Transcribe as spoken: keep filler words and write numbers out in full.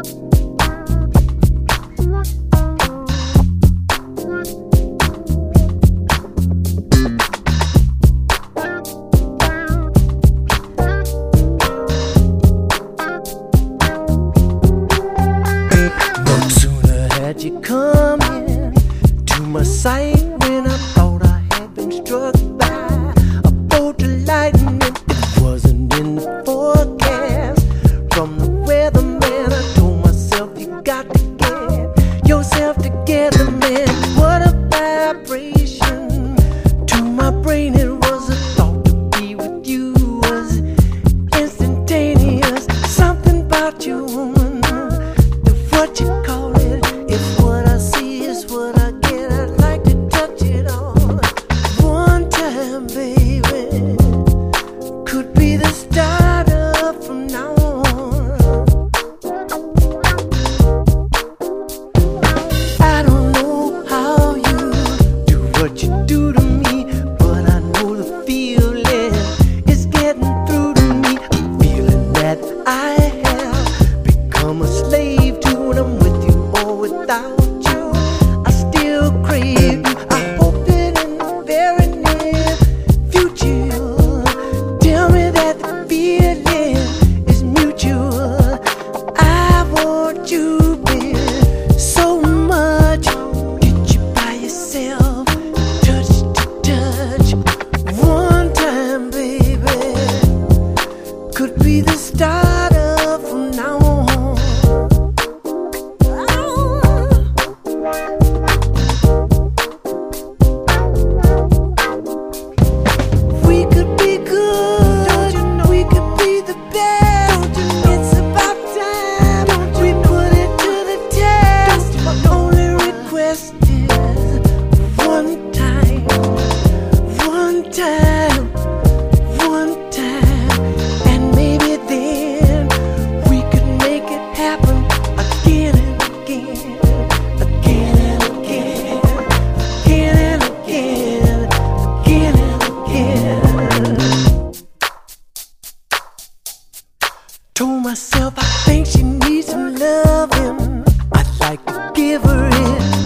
You come in to my sight when I thought I had been struck by a bolt of lightning. It wasn't in the forecast from the weatherman. I told myself you got to get yourself together, man. What a vibration to my brain. It was a thought to be with you was instantaneous. Something about you, woman, the what you call it. If what I see is what I get, I'd like to touch it all one time, baby. Could be the start of from now on. I don't know how you do what you do to me, but I know the feeling is getting through to me. A feeling that I have become a slave to when I'm with you. Without you, I still crave you. I hope that in the very near future, tell me that the feeling is mutual. I want you, baby, so much. Get you by yourself, touch to touch, one time, baby. Could be the start of from now on. Time, one time, and maybe then we could make it happen again and again, again and again, again and again, again and again. Told myself I think she needs some loving. I'd like to give her it.